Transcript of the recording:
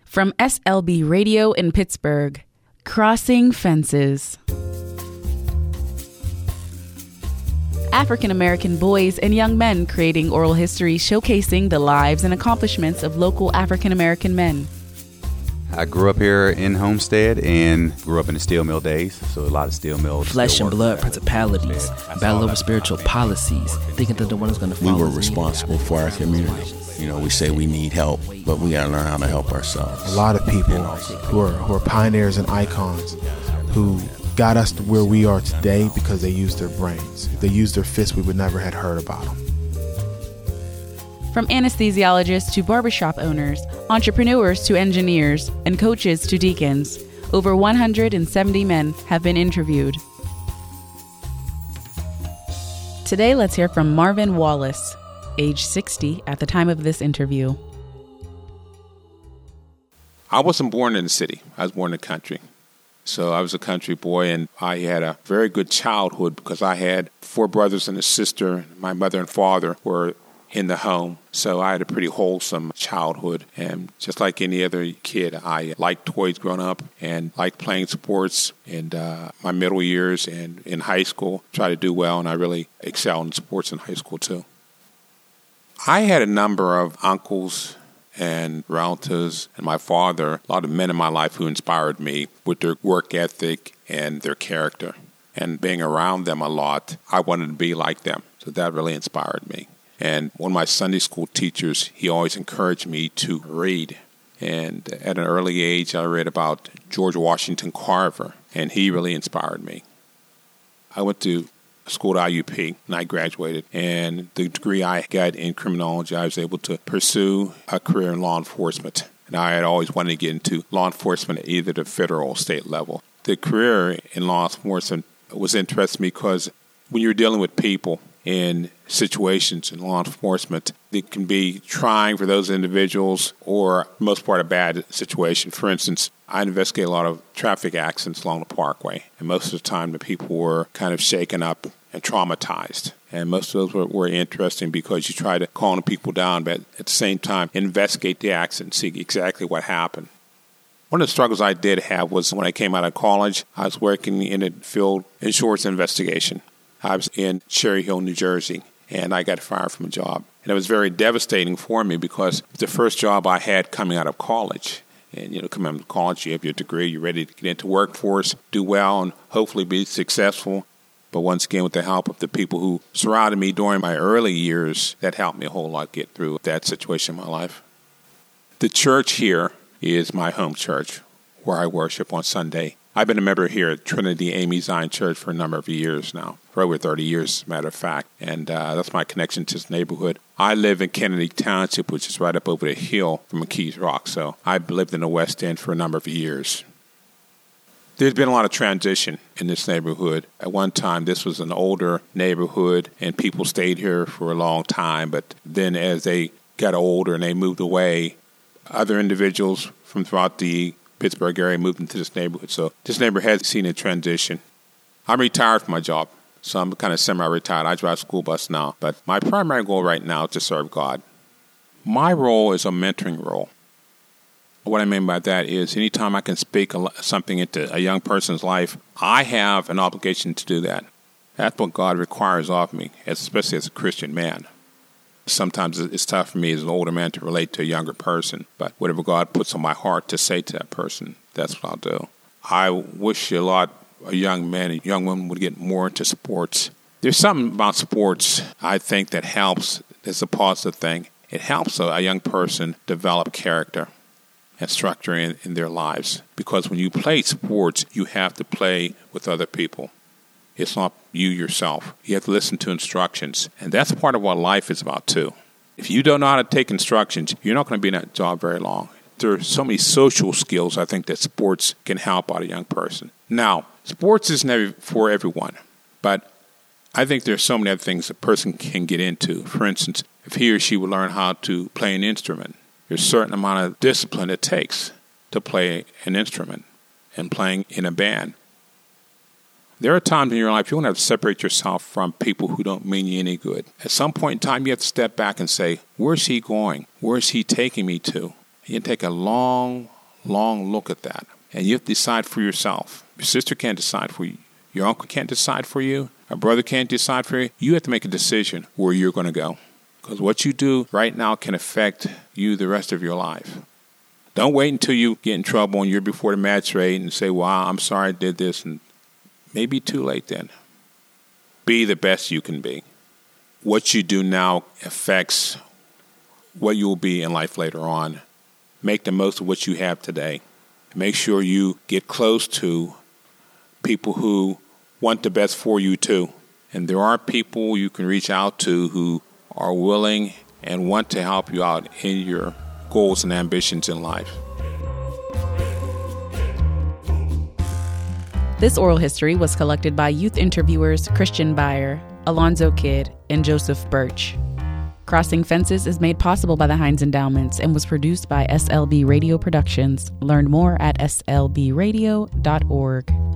From SLB Radio in Pittsburgh, Crossing Fences. African American boys and young men creating oral history showcasing the lives and accomplishments of local African American men. I grew up here in Homestead and grew up in the steel mill days, so a lot of steel mills. Flesh and blood principalities, battle over spiritual policies, thinking that the one is going to follow. We were responsible for our community. You know, we say we need help, but we got to learn how to help ourselves. A lot of people who are pioneers and icons who got us to where we are today because they used their brains. If they used their fists, we would never have heard about them. From anesthesiologists to barbershop owners, entrepreneurs to engineers, and coaches to deacons, over 170 men have been interviewed. Today, let's hear from Marvin Wallace, age 60 at the time of this interview. I wasn't born in the city. I was born in the country. So I was a country boy, and I had a very good childhood because I had 4 brothers and a sister. My mother and father were in the home. So I had a pretty wholesome childhood. And just like any other kid, I liked toys growing up and liked playing sports in my middle years and in high school. Tried to do well, and I really excelled in sports in high school too. I had a number of uncles and relatives and my father, a lot of men in my life who inspired me with their work ethic and their character. And being around them a lot, I wanted to be like them. So that really inspired me. And one of my Sunday school teachers, he always encouraged me to read. And at an early age, I read about George Washington Carver, and he really inspired me. I went to school at IUP, and I graduated. And the degree I got in criminology, I was able to pursue a career in law enforcement. And I had always wanted to get into law enforcement at either the federal or state level. The career in law enforcement was interesting to me because when you're dealing with people in situations in law enforcement, it can be trying for those individuals or, for the most part, a bad situation. For instance, I investigate a lot of traffic accidents along the parkway, and most of the time the people were kind of shaken up and traumatized. And most of those were interesting because you try to calm the people down, but at the same time, investigate the accident, see exactly what happened. One of the struggles I did have was when I came out of college, I was working in a field insurance investigation. I was in Cherry Hill, New Jersey, and I got fired from a job. And it was very devastating for me because it was the first job I had coming out of college. And, coming out of college, you have your degree, you're ready to get into workforce, do well, and hopefully be successful. But once again, with the help of the people who surrounded me during my early years, that helped me a whole lot get through that situation in my life. The church here is my home church, where I worship on Sunday. I've been a member here at Trinity Amy Zion Church for a number of years now, for over 30 years, as a matter of fact. And that's my connection to this neighborhood. I live in Kennedy Township, which is right up over the hill from McKees Rock. So I've lived in the West End for a number of years. There's been a lot of transition in this neighborhood. At one time, this was an older neighborhood, and people stayed here for a long time. But then as they got older and they moved away, other individuals from throughout the Pittsburgh area moved into this neighborhood. So this neighborhood has seen a transition. I'm retired from my job, so I'm kind of semi-retired. I drive a school bus now. But my primary goal right now is to serve God. My role is a mentoring role. What I mean by that is anytime I can speak something into a young person's life, I have an obligation to do that. That's what God requires of me, especially as a Christian man. Sometimes it's tough for me as an older man to relate to a younger person, but whatever God puts on my heart to say to that person, that's what I'll do. I wish a lot of young men and young women would get more into sports. There's something about sports I think that helps. It's a positive thing. It helps a young person develop character and structure in their lives. Because when you play sports, you have to play with other people. It's not you yourself. You have to listen to instructions. And that's part of what life is about, too. If you don't know how to take instructions, you're not going to be in that job very long. There are so many social skills, I think, that sports can help out a young person. Now, sports is never for everyone. But I think there's so many other things a person can get into. For instance, if he or she would learn how to play an instrument, there's a certain amount of discipline it takes to play an instrument and playing in a band. There are times in your life you want to have to separate yourself from people who don't mean you any good. At some point in time, you have to step back and say, where's he going? Where's he taking me to? You take a long, long look at that. And you have to decide for yourself. Your sister can't decide for you. Your uncle can't decide for you. A brother can't decide for you. You have to make a decision where you're going to go. Because what you do right now can affect you the rest of your life. Don't wait until you get in trouble and you're before the magistrate and say, well, I'm sorry I did this. And maybe too late then. Be the best you can be. What you do now affects what you will be in life later on. Make the most of what you have today. Make sure you get close to people who want the best for you too. And there are people you can reach out to who are willing and want to help you out in your goals and ambitions in life. This oral history was collected by youth interviewers Christian Beyer, Alonzo Kidd, and Joseph Birch. Crossing Fences is made possible by the Heinz Endowments and was produced by SLB Radio Productions. Learn more at slbradio.org.